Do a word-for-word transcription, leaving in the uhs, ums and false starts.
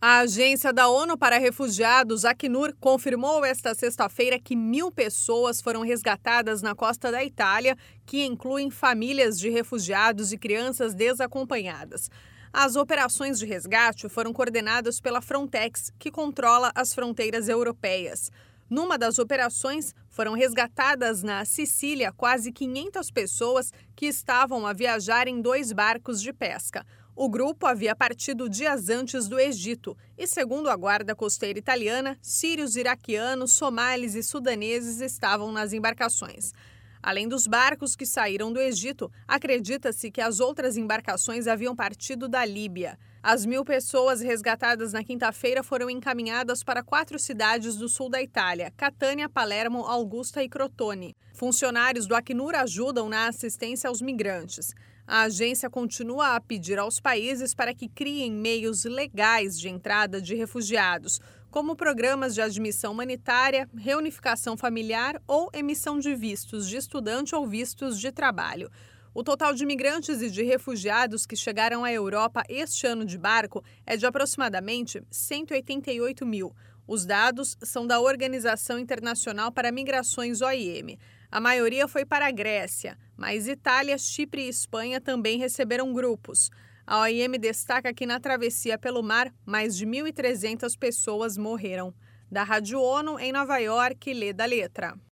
A Agência da ONU para Refugiados, Acnur, confirmou esta sexta-feira que mil pessoas foram resgatadas na costa da Itália, que incluem famílias de refugiados e crianças desacompanhadas. As operações de resgate foram coordenadas pela Frontex, que controla as fronteiras europeias. Numa das operações, foram resgatadas na Sicília quase quinhentas pessoas que estavam a viajar em dois barcos de pesca. O grupo havia partido dias antes do Egito e, segundo a guarda costeira italiana, sírios, iraquianos, somalis e sudaneses estavam nas embarcações. Além dos barcos que saíram do Egito, acredita-se que as outras embarcações haviam partido da Líbia. As mil pessoas resgatadas na quinta-feira foram encaminhadas para quatro cidades do sul da Itália: Catânia, Palermo, Augusta e Crotone. Funcionários do Acnur ajudam na assistência aos migrantes. A agência continua a pedir aos países para que criem meios legais de entrada de refugiados, como programas de admissão humanitária, reunificação familiar ou emissão de vistos de estudante ou vistos de trabalho. O total de imigrantes e de refugiados que chegaram à Europa este ano de barco é de aproximadamente cento e oitenta e oito mil. Os dados são da Organização Internacional para Migrações, O I M. A maioria foi para a Grécia, mas Itália, Chipre e Espanha também receberam grupos. A O I M destaca que na travessia pelo mar, mais de mil e trezentas pessoas morreram. Da Rádio ONU, em Nova York, Lê da Letra.